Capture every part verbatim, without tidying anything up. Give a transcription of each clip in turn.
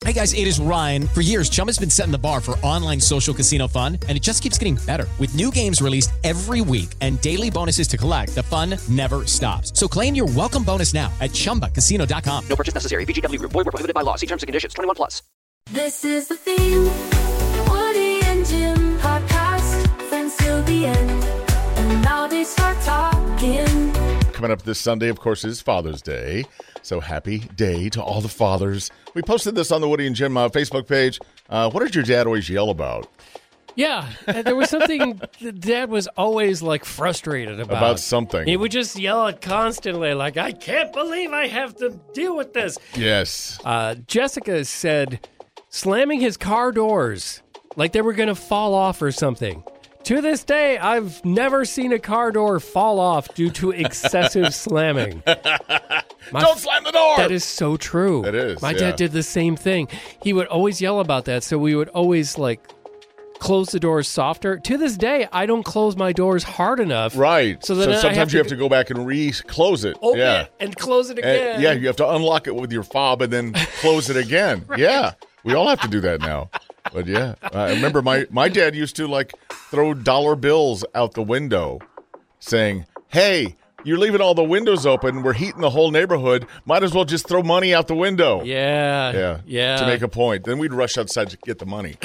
Hey guys, it is Ryan. For years, Chumba's been setting the bar for online social casino fun, and it just keeps getting better. With new games released every week and daily bonuses to collect, the fun never stops. So claim your welcome bonus now at chumba casino dot com. No purchase necessary. V G W Group. Void where prohibited by law. See terms and conditions. twenty-one plus. This is the theme. Woody and Jim podcast. Friends till the end. And now they start talking. Coming up this Sunday, of course, is Father's Day. So happy day to all the fathers. We posted this on the Woody and Jim uh, Facebook page. Uh, what did your dad always yell about? Yeah, there was something that Dad was always, like, frustrated about. About something. He would just yell it constantly, like, I can't believe I have to deal with this. Yes. Uh, Jessica said slamming his car doors like they were going to fall off or something. To this day, I've never seen a car door fall off due to excessive slamming. My, Don't slam the door! That is so true. It is, My yeah. dad did the same thing. He would always yell about that, so we would always, like, close the doors softer. To this day, I don't close my doors hard enough. Right. So, So, then I sometimes have you to have to go back and re-close it. open yeah. it and close it And- again. yeah, you have to unlock it with your fob and then close it again. Right. Yeah. We all have to do that now. But yeah, I remember my, my dad used to like throw dollar bills out the window saying, hey, you're leaving all the windows open. We're heating the whole neighborhood. Might as well just throw money out the window. Yeah. Yeah. Yeah. To make a point. Then we'd rush outside to get the money.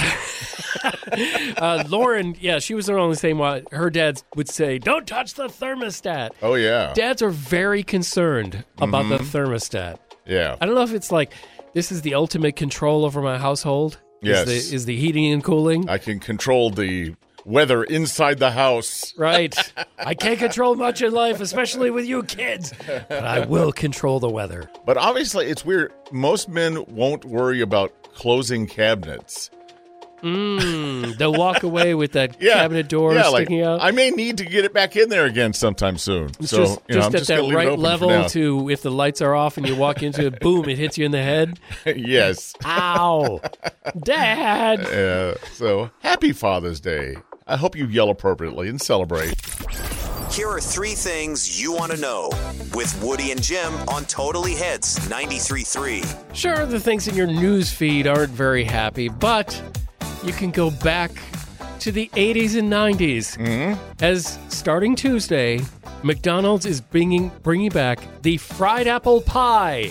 uh, Lauren, yeah, she was the only same one. Her dad would say, don't touch the thermostat. Oh, yeah. Dads are very concerned about Mm-hmm. the thermostat. Yeah. I don't know if it's like, this is the ultimate control over my household. Yes. Is the, is the heating and cooling. I can control the weather inside the house. Right. I can't control much in life, especially with you kids. But I will control the weather. But obviously, it's weird. Most men won't worry about closing cabinets. Mm, they'll walk away with that Yeah, cabinet door yeah, like, sticking out. I may need to get it back in there again sometime soon. It's so just, you know, just I'm at just gonna that leave it right open for level now. to if the lights are off and you walk into it, boom, it hits you in the head. Yes. Ow. Dad. Yeah. So happy Father's Day. I hope you yell appropriately and celebrate. Here are three things you want to know with Woody and Jim on Totally Hits ninety-three point three. Sure, the things in your news feed aren't very happy, but you can go back to the eighties and nineties. Mm-hmm. As starting Tuesday, McDonald's is bringing bringing back the fried apple pie.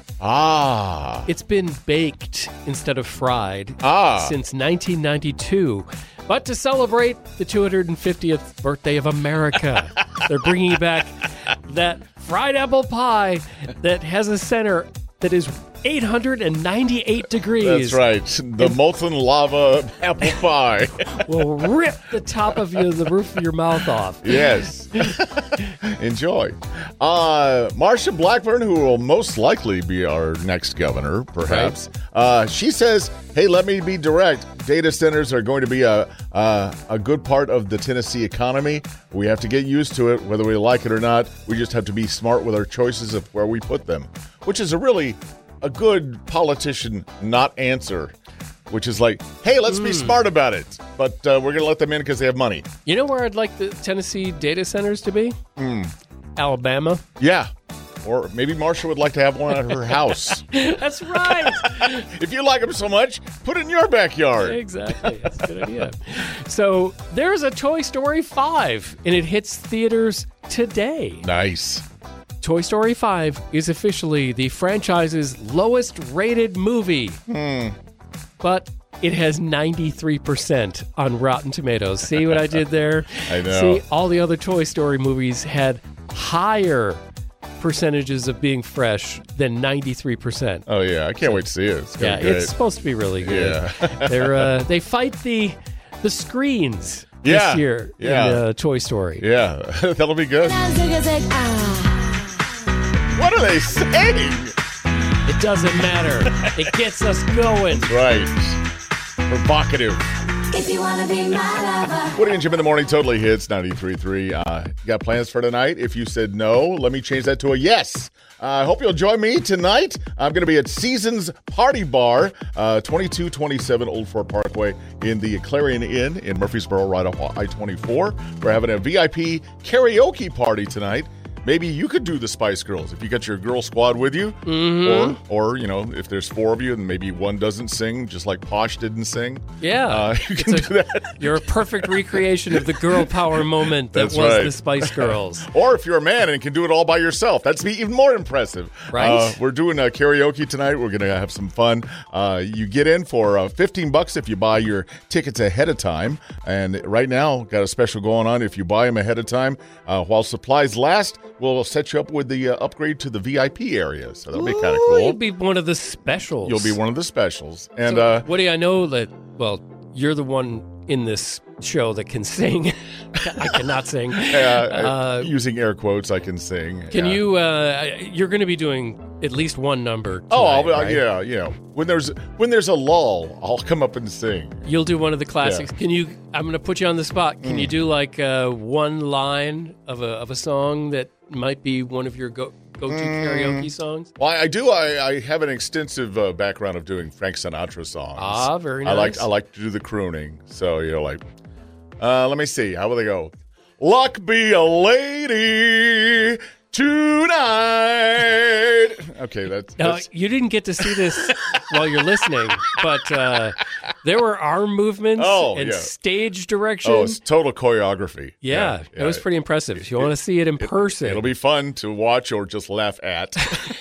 Ah. It's been baked instead of fried Ah. since nineteen ninety-two. But to celebrate the two hundred fiftieth birthday of America, they're bringing back that fried apple pie that has a center that is eight hundred ninety-eight degrees. That's right. The molten lava apple pie. Will rip the top of you, the roof of your mouth off. Yes. Enjoy. Uh, Marsha Blackburn, who will most likely be our next governor, perhaps, uh, she says, hey, let me be direct. Data centers are going to be a, a a good part of the Tennessee economy. We have to get used to it, whether we like it or not. We just have to be smart with our choices of where we put them, which is a really a good politician not answer, which is like, hey, let's Hmm. be smart about it, but uh, we're going to let them in because they have money. You know where I'd like the Tennessee data centers to be? Mm. Alabama. Yeah. Or maybe Marsha would like to have one at her house. That's right. If you like them so much, put it in your backyard. Exactly. That's a good idea. So there's a Toy Story five, and it hits theaters today. Nice. Toy Story five is officially the franchise's lowest rated movie. Hmm. But it has ninety-three percent on Rotten Tomatoes. See what I did there? I know. See, all the other Toy Story movies had higher percentages of being fresh than ninety-three percent. Oh, yeah. I can't wait to see it. It's Yeah, gonna be it's great. supposed to be really good. Yeah. They're uh, they fight the the screens Yeah. this year Yeah. in uh, Toy Story. Yeah. That'll be good. What are they saying? It doesn't matter. It gets us going. Right. Provocative. If you want to be my lover. Woody and Jim in the morning totally hits ninety-three point three. Uh, you got plans for tonight? If you said no, let me change that to a yes. I uh, hope you'll join me tonight. I'm going to be at Seasons Party Bar, uh, twenty-two twenty-seven Old Fort Parkway in the Clarion Inn in Murfreesboro, right off I twenty-four. We're having a V I P karaoke party tonight. maybe you could do the Spice Girls if you got your girl squad with you. Mm-hmm. Or, or, you know, if there's four of you and maybe one doesn't sing, just like Posh didn't sing. Yeah. Uh, you can a, do that. You're a perfect recreation of the girl power moment that That's was right. the Spice Girls. Or if you're a man and can do it all by yourself, that's even more impressive. Right. Uh, we're doing a karaoke tonight. We're going to have some fun. Uh, you get in for uh, fifteen bucks if you buy your tickets ahead of time. And right now, got a special going on. If you buy them ahead of time, uh, while supplies last, we'll set you up with the uh, upgrade to the V I P area. So that'll be kind of Ooh, cool. You'll be one of the specials. You'll be one of the specials. And so, uh, Woody, I know that, well, you're the one in this show that can sing. I cannot sing. uh, Uh, using air quotes, I can sing. Can Yeah. you, uh, you're going to be doing at least one number tonight, Oh, I'll, right? yeah, yeah. When there's when there's a lull, I'll come up and sing. You'll do one of the classics. Can you, I'm going to put you on the spot. Can Mm. you do like uh, one line of a, of a song that might be one of your go, go-to Mm. karaoke songs? Well, I do. I, I have an extensive uh, background of doing Frank Sinatra songs. Ah, very I like nice. I like to do the crooning. So you know, like, uh, let me see. How will they go? Luck be a lady tonight. Okay, that's, Now, that's you didn't get to see this while you're listening, but uh, there were arm movements Oh, and yeah. stage direction. oh, it's total choreography. yeah, it was pretty impressive. If you want to see it in person, It'll be fun to watch or just laugh at.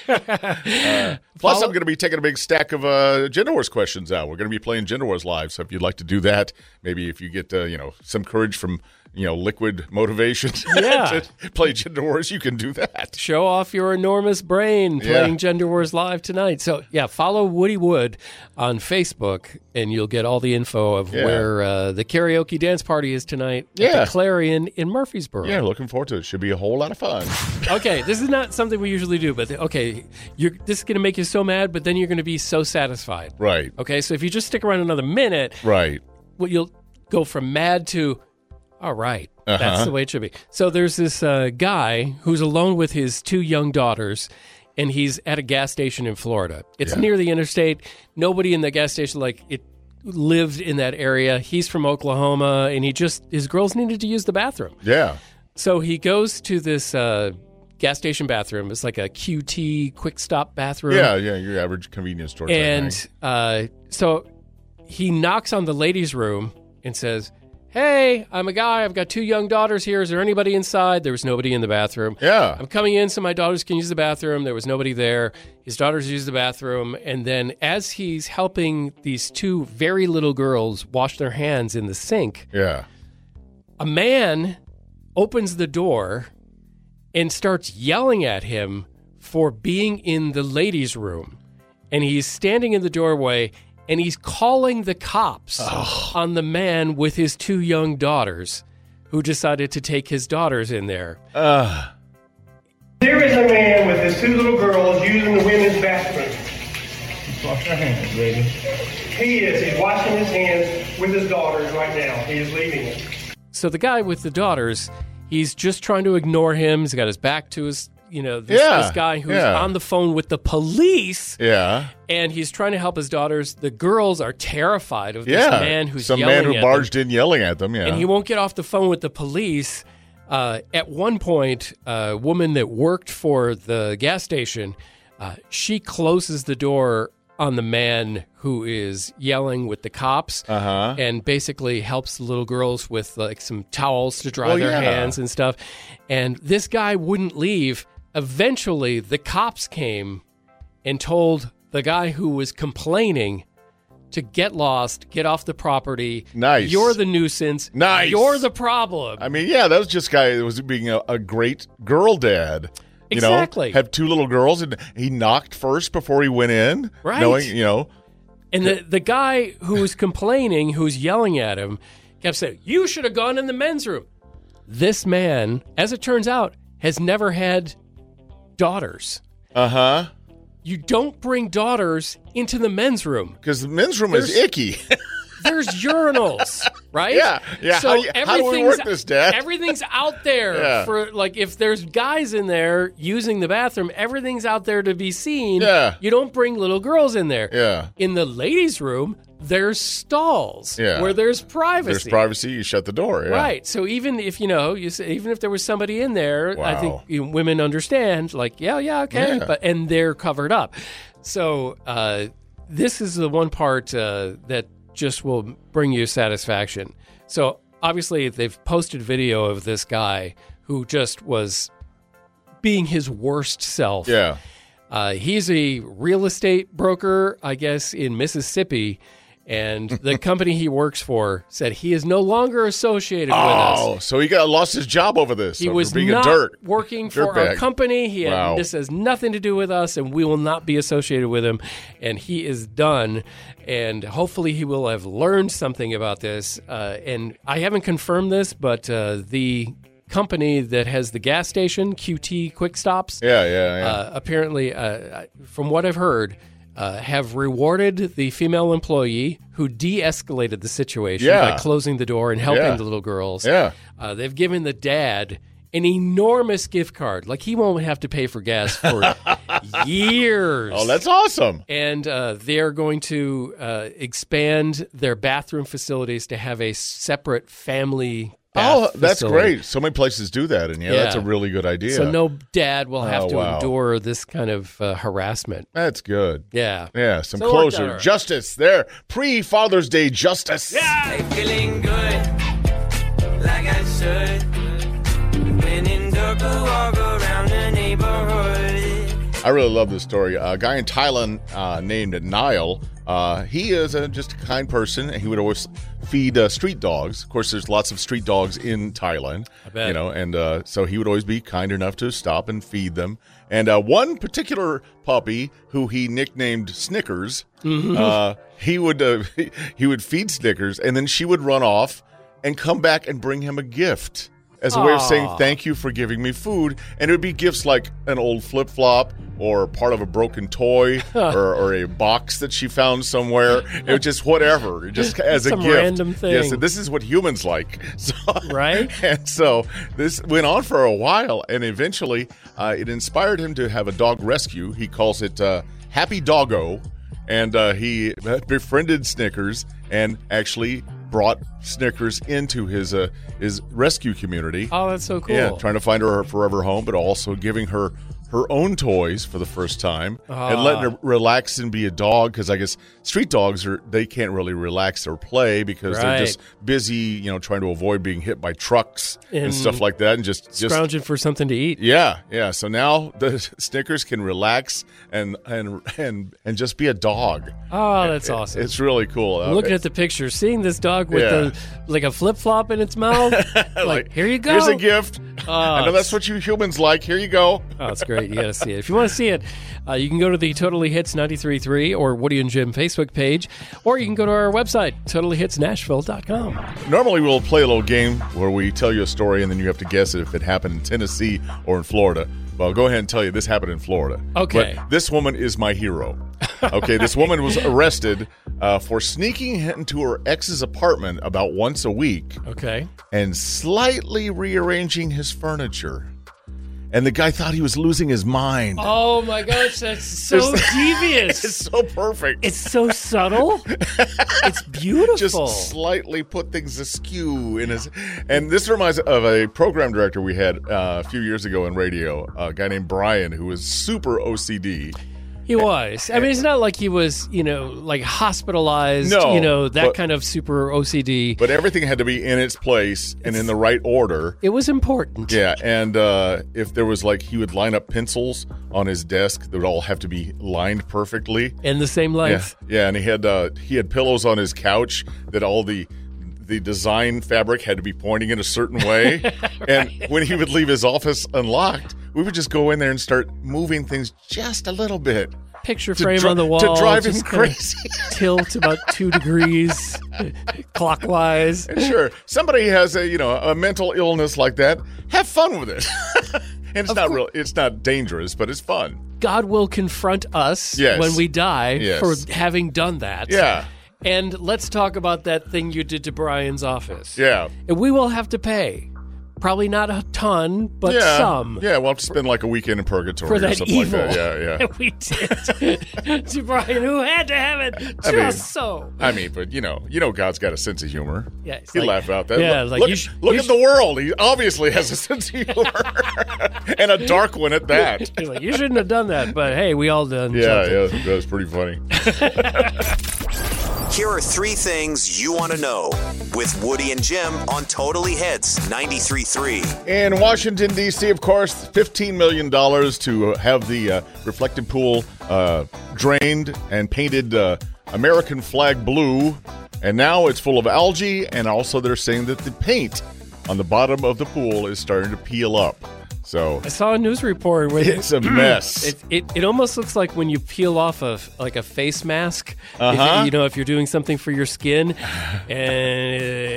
uh, plus, I'm going to be taking a big stack of uh, Gender Wars questions out. We're going to be playing Gender Wars live, so if you'd like to do that, maybe if you get uh, you know some courage from you know liquid motivation Yeah. to play Gender Wars, you can do that. show off your enormous brain playing Yeah. Gender Wars live tonight. So, yeah, follow Woody Wood on Facebook, and you'll get all the info of Yeah. where uh, the karaoke dance party is tonight Yeah. at the Clarion in Murfreesboro. Yeah, looking forward to it. Should be a whole lot of fun. Okay, this is not something we usually do, but okay, you're, this is going to make you so mad, but then you're going to be so satisfied. Right, Okay, so if you just stick around another minute, right. well, you'll go from mad to, all right, Uh-huh. that's the way it should be. So there's this uh, guy who's alone with his two young daughters, and he's at a gas station in Florida. It's Yeah. near the interstate. Nobody in the gas station, like, it lived in that area. He's from Oklahoma, and he just, his girls needed to use the bathroom. Yeah. So he goes to this uh, gas station bathroom. It's like a Q T quick stop bathroom. Yeah, yeah, your average convenience store. type thing. And uh, so he knocks on the ladies' room and says, "Hey, I'm a guy. I've got two young daughters here. Is there anybody inside?" There was nobody in the bathroom. Yeah. I'm coming in so my daughters can use the bathroom. There was nobody there. His daughters use the bathroom. And then as he's helping these two very little girls wash their hands in the sink, Yeah. a man opens the door and starts yelling at him for being in the ladies' room. And he's standing in the doorway and he's calling the cops on the man with his two young daughters who decided to take his daughters in there. Uh, There is a man with his two little girls using the women's bathroom. Wash your hands, baby. He is. He's washing his hands with his daughters right now. He is leaving it. So the guy with the daughters, he's just trying to ignore him. He's got his back to his, you know, this, Yeah, this guy who's yeah. on the phone with the police. yeah. And he's trying to help his daughters. The girls are terrified of Yeah. this man who's Some yelling man who at barged them, in yelling at them. Yeah. and he won't get off the phone with the police. Uh, at one point, a woman that worked for the gas station, uh, she closes the door on the man who is yelling with the cops, Uh-huh. and basically helps the little girls with like some towels to dry Well, their yeah. hands and stuff. And this guy wouldn't leave. Eventually, the cops came and told the guy who was complaining to get lost, get off the property. Nice. You're the nuisance. Nice. You're the problem. I mean, yeah, that was just guy that was being a, a great girl dad. You Exactly. know, have two little girls, and he knocked first before he went in. Right. Knowing, you know, And the, the guy who was complaining, who's yelling at him, kept saying, "You should have gone in the men's room." This man, as it turns out, has never had daughters. uh huh. You don't bring daughters into the men's room. Because the men's room is There's- icky. there's urinals, right? Yeah, yeah. So how, you- how do we everything's- work this, Dad? Everything's out there Yeah. for, like, if there's guys in there using the bathroom, everything's out there to be seen. Yeah. You don't bring little girls in there. Yeah. In the ladies' room, there's stalls Yeah. where there's privacy. There's privacy. You shut the door. Yeah. Right. So even if, you know, you say, even if there was somebody in there, I think Wow. you know, women understand, like, yeah, yeah, okay. Yeah. But and they're covered up. So uh, this is the one part uh, that just will bring you satisfaction. So obviously they've posted video of this guy who just was being his worst self. Yeah. Uh, he's a real estate broker, I guess, in Mississippi. And the company he works for said he is no longer associated with us. Oh, so he got lost his job over this. He over was being not a dirt. working dirt for our bag. company. He had, Wow. This has nothing to do with us, and we will not be associated with him. And he is done. And hopefully he will have learned something about this. Uh, and I haven't confirmed this, but uh, the company that has the gas station, Q T Quick Stops, Yeah, yeah, yeah. uh, apparently, uh, from what I've heard, uh, have rewarded the female employee who de-escalated the situation Yeah. by closing the door and helping Yeah. the little girls. Yeah. Uh, they've given the dad an enormous gift card. Like, he won't have to pay for gas for years. Oh, that's awesome. And uh, they're going to uh, expand their bathroom facilities to have a separate family bath Oh, that's facility. great. So many places do that, and yeah, that's a Yeah. really good idea. So no dad will have Oh, to wow. endure this kind of uh, harassment. That's good. Yeah. Yeah, some So it worked out closure. all right. Justice there. Pre-Father's Day justice. Feeling good, like I should. When in dark, walk around the neighborhood. I really love this story. A guy in Thailand uh, named Niall, uh, he is a, just a kind person, and he would always feed uh, street dogs. Of course, there's lots of street dogs in Thailand. I bet. You know, and uh, so he would always be kind enough to stop and feed them. And uh, one particular puppy, who he nicknamed Snickers, Mm-hmm. uh, he would uh, he would feed Snickers, and then she would run off and come back and bring him a gift as a way of saying Aw. thank you for giving me food. And it would be gifts like an old flip-flop or part of a broken toy or, or a box that she found somewhere. It was just whatever, just as Some a gift. random thing. Yes, and this is what humans like. So, Right? And so this went on for a while, and eventually uh, it inspired him to have a dog rescue. He calls it uh, Happy Doggo, and uh, he befriended Snickers and actually brought Snickers into his uh, his rescue community. Oh, that's so cool. Yeah, trying to find her a forever home, but also giving her her own toys for the first time and Ah. letting her relax and be a dog, because I guess street dogs are they can't really relax or play because Right. they're just busy, you know, trying to avoid being hit by trucks and, And stuff like that, and just just Scrounging for something to eat. yeah, yeah. So now the Snickers can relax and and and and just be a dog. Oh, that's It- awesome. It's really cool. I'm looking at the picture, seeing this dog with Yeah. the like a flip flop in its mouth. like, here you go. Here's a gift. Oh, I know it's- that's what you humans like. Here you go. Oh, it's great. You got to see it. If you want to see it, uh, you can go to the Totally Hits ninety-three point three or Woody and Jim Facebook page, or you can go to our website, totally hits nashville dot com. Normally, we'll play a little game where we tell you a story and then you have to guess if it happened in Tennessee or in Florida. Well, I'll go ahead and tell you this happened in Florida. Okay. But this woman is my hero. Okay, this woman was arrested uh, for sneaking into her ex's apartment about once a week Okay. and slightly rearranging his furniture. And the guy thought he was losing his mind. Oh my gosh, that's so devious. It's so perfect. It's so subtle. It's beautiful. Just slightly put things askew in his. And this reminds of a program director we had uh, a few years ago in radio, a guy named Brian, who was super O C D. He was. I mean, it's not like he was, you know, like hospitalized, No, you know, that but- kind of super O C D. But everything had to be in its place and in the right order. It was important. Yeah, and uh, if there was like, he would line up pencils on his desk that would all have to be lined perfectly. And the same Yeah, length. yeah, and he had uh, he had pillows on his couch that all the the design fabric had to be pointing in a certain way. And when he would leave his office unlocked, we would just go in there and start moving things just a little bit. Picture To frame dri- on the wall. to drive him just kinda crazy. Tilt about two degrees clockwise. And sure, somebody has a you know a mental illness like that. Have fun with it. And it's Of not cour- real. It's not dangerous, but it's fun. God will confront us Yes. when we die Yes. for having done that. Yeah. And let's talk about that thing you did to Brian's office. Yeah. And we will have to pay. Probably not a ton, but yeah. some. Yeah, we'll have to spend like a weekend in purgatory For or that something evil like that. Yeah, yeah. that we did to Brian, who had to have it just I mean, so. I mean, but you know, you know, God's got a sense of humor. Yeah, it's he like- laughed about that. yeah, look like, look, you sh- look you at sh- the world. He obviously has a sense of humor, and a dark one at that. He's like, you shouldn't have done that, but hey, we all done Yeah, something. yeah, that was pretty funny. Here are three things you want to know with Woody and Jim on Totally Heads ninety-three point three. In Washington, D C, of course, fifteen million dollars to have the uh, reflective pool uh, drained and painted uh, American flag blue. And now it's full of algae, and also they're saying that the paint on the bottom of the pool is starting to peel up. So I saw a news report where it's a mess. It, it it almost looks like when you peel off a like a face mask. Uh-huh. If, you know, if you're doing something for your skin, and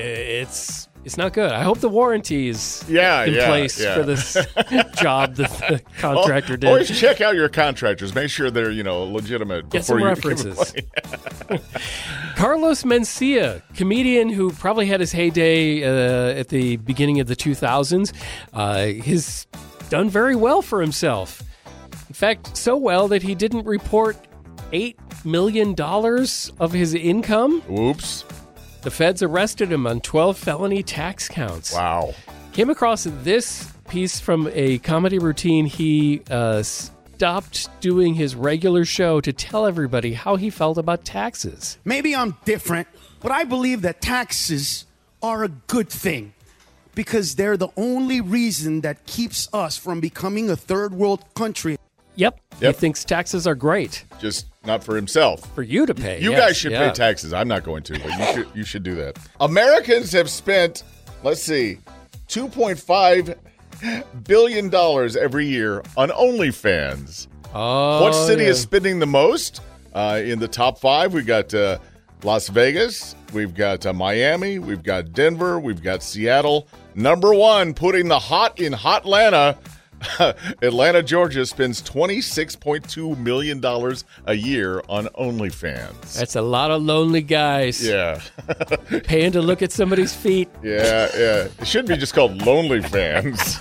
it's it's not good. I hope the warranty is Yeah, in yeah, place yeah. for this job that the contractor Al- did. Always check out your contractors. Make sure they're, you know, legitimate. Get before some you references. Give away. Carlos Mencia, comedian who probably had his heyday uh, at the beginning of the two thousands, uh, has done very well for himself. In fact, so well that he didn't report eight million dollars of his income. Whoops. The feds arrested him on twelve felony tax counts. Wow. Came across this piece from a comedy routine. He uh, stopped doing his regular show to tell everybody how he felt about taxes. Maybe I'm different, but I believe that taxes are a good thing because they're the only reason that keeps us from becoming a third world country. Yep. Yep. He thinks taxes are great Just not for himself. for you to pay. You Yes, guys should yeah. pay taxes. I'm not going to, but you should, you should do that. Americans have spent, let's see, two point five billion dollars every year on OnlyFans. Oh, What city yeah. is spending the most? Uh, in the top five, we got uh, Las Vegas, we've got uh, Miami, we've got Denver, we've got Seattle. Number one, putting the hot in Hotlanta. Atlanta, Georgia spends twenty-six point two million dollars a year on OnlyFans. That's a lot of lonely guys Yeah. paying to look at somebody's feet. Yeah, yeah. It should be just called Lonely Fans.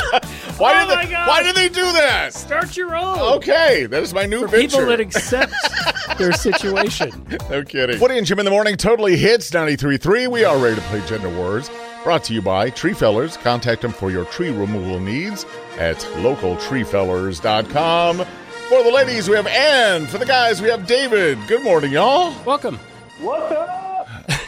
why, Oh did my they, God. why did they do that? Start your own. Okay, that is my new For venture. people that accept their situation. No kidding. Woody and Jim in the morning totally hits ninety-three point three. We are ready to play Gender Wars. Brought to you by Tree Fellers. Contact them for your tree removal needs at local tree fellers dot com. For the ladies, we have Ann. For the guys, we have David. Good morning, y'all. Welcome. What's up?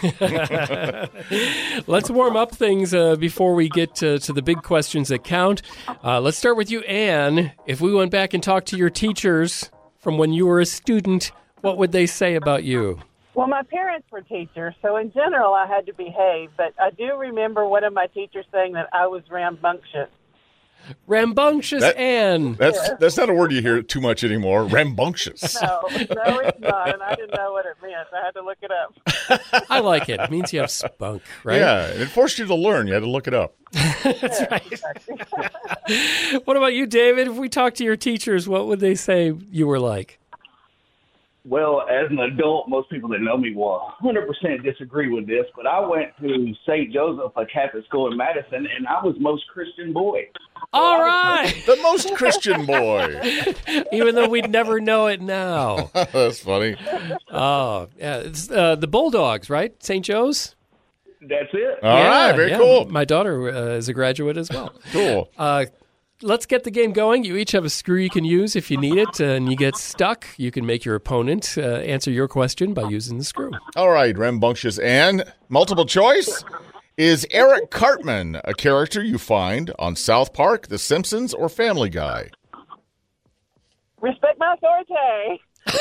Let's warm up things uh, before we get to, to the big questions that count. Uh, let's start with you, Ann. If we went back and talked to your teachers from when you were a student, what would they say about you? Well, my parents were teachers, so in general I had to behave, but I do remember one of my teachers saying that I was rambunctious. Rambunctious That- Ann. That's that's not a word you hear too much anymore. Rambunctious. No, no, it's not, and I didn't know what it meant. I had to look it up. I like it. It means you have spunk, right? Yeah, it forced you to learn. You had to look it up. That's right. What about you, David? If we talked to your teachers, what would they say you were like? Well, as an adult, most people that know me will one hundred percent disagree with this, but I went to Saint Joseph, a Catholic school in Madison, and I was most Christian boy. All right. The most Christian boy. Even though we'd never know it now. That's funny. Oh, yeah. It's uh, the Bulldogs, right? Saint Joe's? That's it. All Yeah, right, very yeah. cool. My daughter uh, is a graduate as well. Cool. Uh, let's get the game going. You each have a screw you can use if you need it, uh, and you get stuck. You can make your opponent uh, answer your question by using the screw. All right, rambunctious Ann. Multiple choice. Is Eric Cartman a character you find on South Park, The Simpsons, or Family Guy? Respect my authority.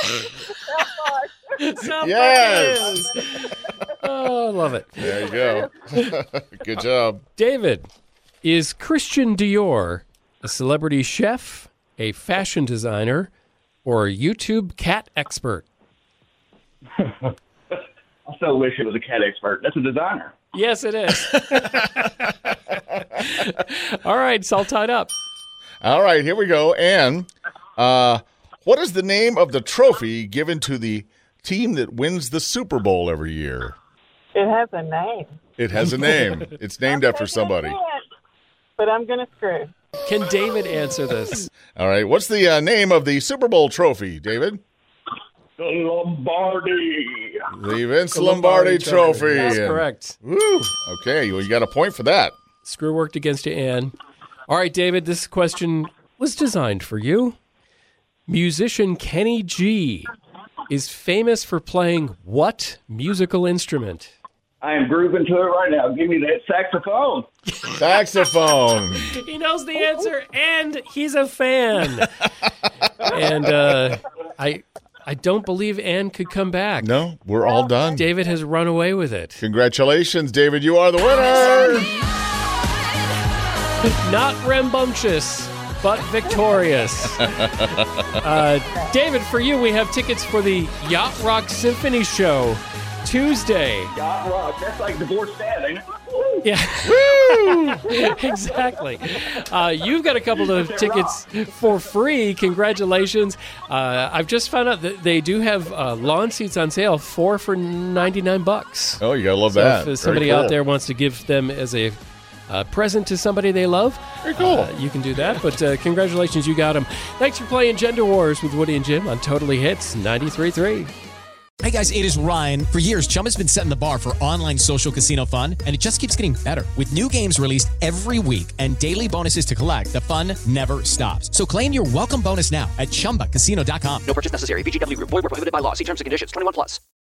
South Yes. Park it is. Oh, I love it. There you go. Good job. David, is Christian Dior a celebrity chef, a fashion designer, or a YouTube cat expert? I so wish it was a cat expert. That's a designer. Yes, it is. All right, it's all tied up. All right, here we go. Ann, uh, what is the name of the trophy given to the team that wins the Super Bowl every year? It has a name. It has a name. It's named after somebody. But I'm going to screw. Can David answer this? All right. What's the uh, name of the Super Bowl trophy, David? The Lombardi. The Vince Lombardi, Lombardi Trophy. Trophy. That's correct. Woo. Okay. Well, you got a point for that. Screw worked against you, Ann. All right, David, this question was designed for you. Musician Kenny G is famous for playing what musical instrument? I am grooving to it right now. Give me that saxophone. Saxophone. He knows the answer, and he's a fan. and uh, I I don't believe Ann could come back. No, we're all done. David has run away with it. Congratulations, David. You are the winner. Not rambunctious, but victorious. uh, David, for you, we have tickets for the Yacht Rock Symphony Show Tuesday. Yacht Rock. That's like divorced dad, ain't it? Yeah, exactly. Uh, you've got a couple of tickets for free. Congratulations. Uh, I've just found out that they do have uh, lawn seats on sale, four for ninety-nine bucks. Oh, you gotta love so that. If somebody cool. out there wants to give them as a uh, present to somebody they love, very cool. Uh, you can do that. But uh, congratulations, you got them. Thanks for playing Gender Wars with Woody and Jim on Totally Hits ninety-three point three. Hey guys, it is Ryan. For years, Chumba's been setting the bar for online social casino fun, and it just keeps getting better. With new games released every week and daily bonuses to collect, the fun never stops. So claim your welcome bonus now at chumba casino dot com. No purchase necessary. V G W Group. Void where prohibited by law. See terms and conditions. twenty-one plus.